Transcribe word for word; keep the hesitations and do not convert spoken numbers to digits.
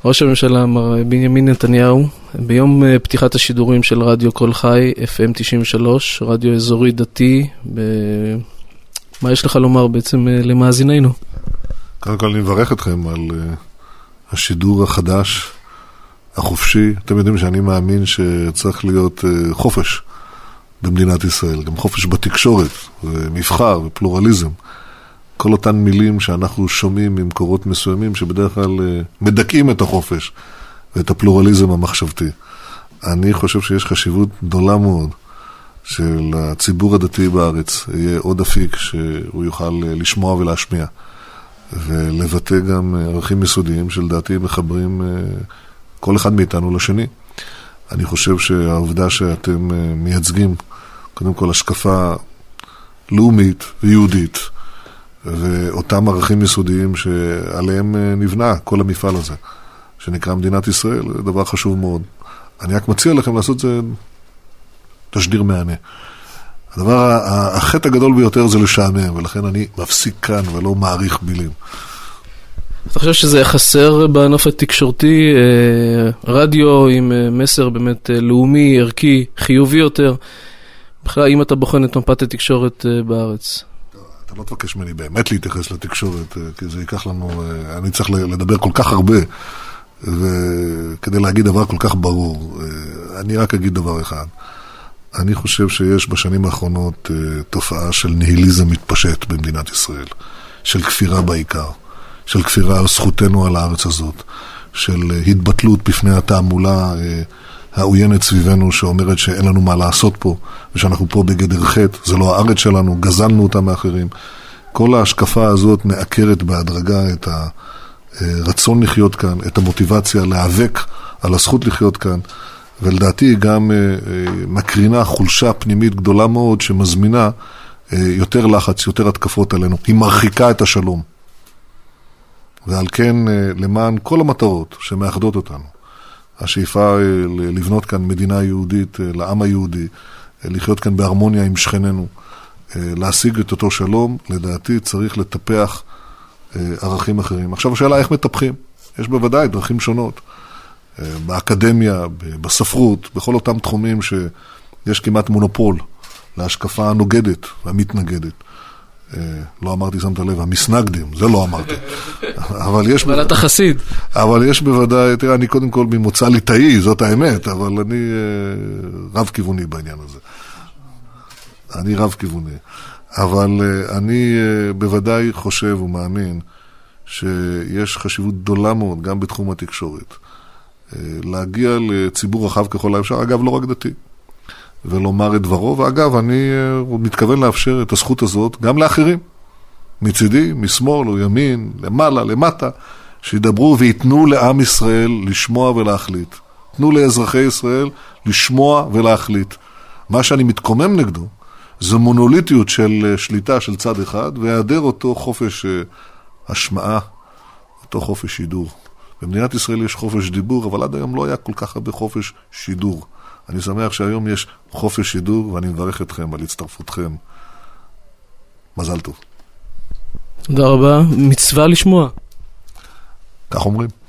ראש הממשלה מר בנימין נתניהו, ביום פתיחת השידורים של רדיו קול חי, אף אם תשעים ושלוש, רדיו אזורי דתי, ב... מה יש לך לומר בעצם למאזינינו? קודם כל אני מברך אתכם על uh, השידור החדש, החופשי. אתם יודעים שאני מאמין שצריך להיות uh, חופש במדינת ישראל, גם חופש בתקשורת, ומבחר ופלורליזם. כל אותן מילים שאנחנו שומעים ממקורות מסוימים שבדרך כלל uh, מדכאים את החופש ואת הפלורליזם המחשבתי. אני חושב שיש חשיבות גדולה מאוד של הציבור הדתי בארץ, יהיה עוד אפיק שהוא יוכל לשמוע ולהשמיע, ולבטא גם ערכים יסודיים שלדעתי מחברים כל אחד מאיתנו לשני. אני חושב שהעובדה שאתם מייצגים, קודם כל השקפה לאומית ויהודית, ואותם ערכים יסודיים שעליהם נבנה כל המפעל הזה, שנקרא מדינת ישראל, זה דבר חשוב מאוד. אני רק מציע לכם לעשות זה תשדיר מענה. הדבר, החטא הגדול ביותר זה לשעמם, ולכן אני מפסיק כאן ולא מעריך מילים. אתה חושב שזה חסר בענף התקשורתי, רדיו עם מסר באמת לאומי, ערכי, חיובי יותר? בכלל, אם אתה בוחן את מפת התקשורת בארץ? אתה לא תבקש ממני באמת להתייחס לתקשורת, כי זה ייקח לנו, אני צריך לדבר כל כך הרבה, וכדי להגיד דבר כל כך ברור, אני רק אגיד דבר אחד. אני חושב שיש בשנים האחרונות תופעה של ניהיליזם מתפשט במדינת ישראל, של כפירה בעיקר, של כפירה על זכותנו על הארץ הזאת, של התבטלות בפני התעמולה העוינת סביבנו שאומרת שאין לנו מה לעשות פה, ושאנחנו פה בגדר חטא, זה לא הארץ שלנו, גזלנו אותה מאחרים. כל ההשקפה הזאת מעקרת בהדרגה את הרצון לחיות כאן, את המוטיבציה להיאבק על הזכות לחיות כאן, ולדעתי היא גם מקרינה חולשה פנימית גדולה מאוד שמזמינה יותר לחץ, יותר התקפות עלינו. היא מרחיקה את השלום. ועל כן, למען כל המטרות שמאחדות אותנו, השאיפה לבנות כאן מדינה יהודית לעם היהודי, לחיות כאן בהרמוניה עם שכנינו, להשיג את אותו שלום, לדעתי צריך לטפח ערכים אחרים. עכשיו השאלה איך מטפחים? יש בוודאי דרכים שונות. באקדמיה, בספרות, בכל אותם תחומים שיש כמעט מונופול להשקפה הנוגדת והמתנגדת. לא אמרתי, שמת לב, המסנגדים, זה לא אמרתי. אבל יש... אבל אתה חסיד. אבל יש בוודאי, תראה, אני קודם כל ממוצא ליטאי, זאת האמת, אבל אני רב כיווני בעניין הזה. אני רב כיווני. אבל אני בוודאי חושב ומאמין שיש חשיבות גדולה מאוד, גם בתחום התקשורת, להגיע לציבור רחב ככל האפשר, אגב לא רק דתי, ולומר את דברו, ואגב אני מתכוון לאפשר את הזכות הזאת גם לאחרים, מצידי, משמאל או ימין, למעלה, למטה, שידברו ויתנו לעם ישראל לשמוע ולהחליט. תנו לאזרחי ישראל לשמוע ולהחליט. מה שאני מתקומם נגדו, זו מונוליטיות של שליטה של צד אחד, והיעדר אותו חופש השמעה, אותו חופש שידור. במדינת ישראל יש חופש דיבור, אבל עד היום לא היה כל כך הרבה חופש שידור. אני שמח שהיום יש חופש שידור, ואני מברך אתכם על הצטרפותכם. מזל טוב. תודה רבה. מצווה לשמוע. כך אומרים.